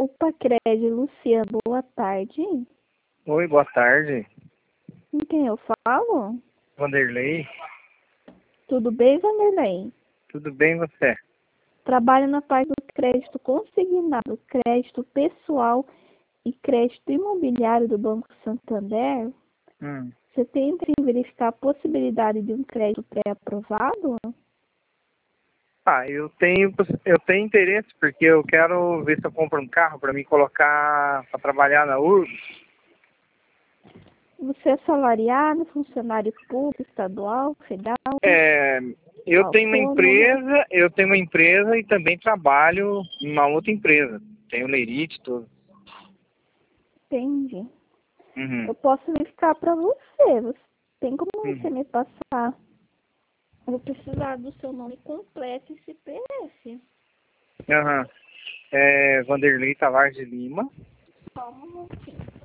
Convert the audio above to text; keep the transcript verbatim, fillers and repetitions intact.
Opa, Crédito, Luciana, boa tarde. Oi, boa tarde. Com quem eu falo? Vanderlei. Tudo bem, Vanderlei? Tudo bem você? Trabalho na parte do crédito consignado, crédito pessoal e crédito imobiliário do Banco Santander. Hum. Você tem interesse em verificar a possibilidade de um crédito pré-aprovado? Ah, eu tenho, eu tenho interesse porque eu quero ver se eu compro um carro para me colocar para trabalhar na U R B. Você é salariado, funcionário público, estadual, federal? É, eu tenho uma Autônomo? empresa, eu tenho uma empresa e também trabalho em uma outra empresa. Tenho Lerite, tudo. Entendi. Uhum. Eu posso verificar para você. Você tem como você Uhum. me passar? Eu vou precisar do seu nome completo e C P F. Aham. É, Vanderlei Tavares de Lima. Só um minutinho.